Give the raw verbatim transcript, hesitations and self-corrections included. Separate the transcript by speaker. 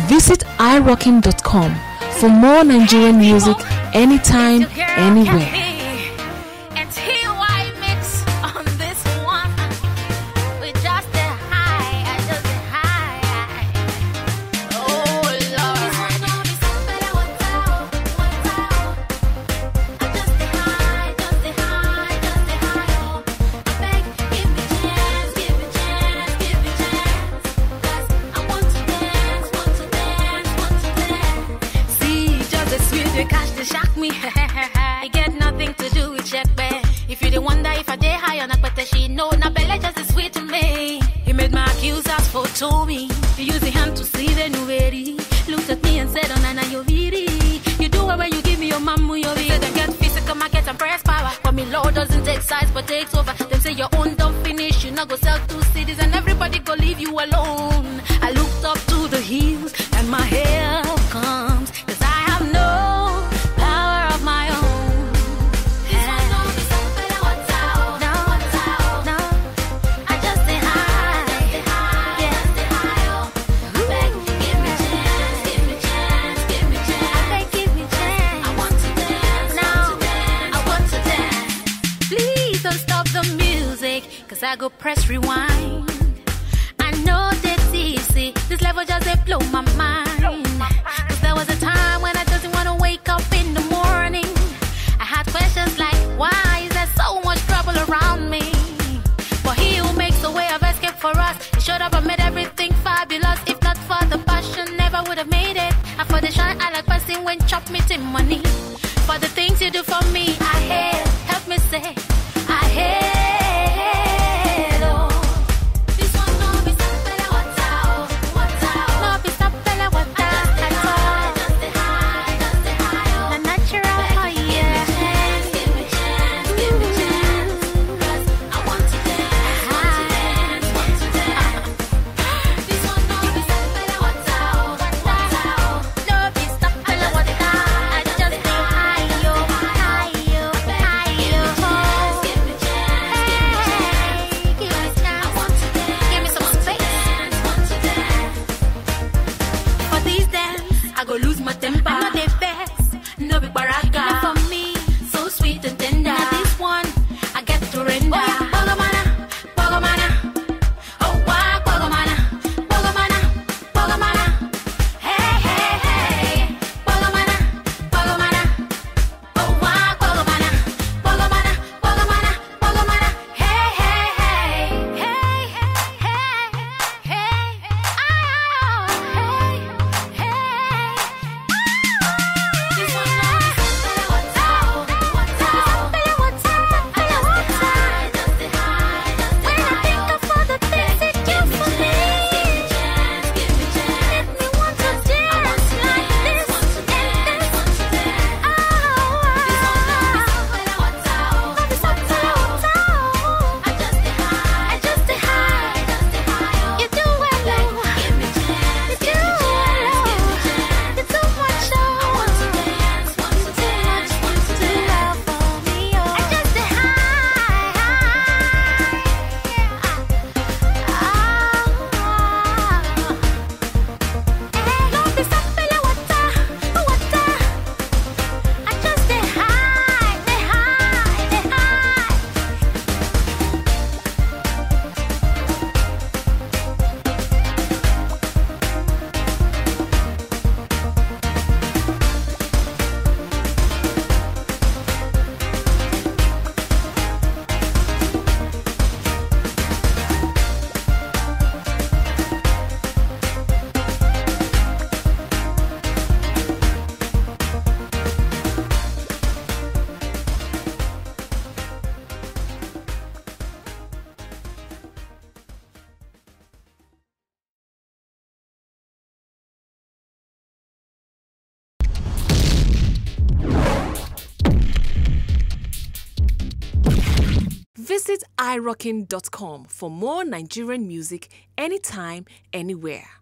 Speaker 1: Visit i rockin dot com for more Nigerian music anytime, anywhere.
Speaker 2: Shock me, I get nothing to do with check back. If you the wonder if I day high on a better she know na belle just is sweet to me. He made my accusers photo me. He used the hand to see the nuveri. Looked at me and said, oh nana you viri. You do it when you give me your mamu your viri. Then get physical market and press power. But me law doesn't take size but takes over. Them say your own don't finish. You not go sell two cities and everybody go leave you alone. I looked up to the hills and my help comes. Cause I have no cause I go press rewind. I know that's easy. This level just they blow my mind. Cause there was a time when I doesn't want to wake up in the morning. I had questions like, why is there so much trouble around me? But he who makes a way of escape for us, he showed up and made everything fabulous. If not for the passion, never would have made it. And for the shine, I like passing when chop meeting money. For the things you do for me, I hate. Help me say, I hate.
Speaker 1: Visit i rockin dot com for more Nigerian music anytime, anywhere.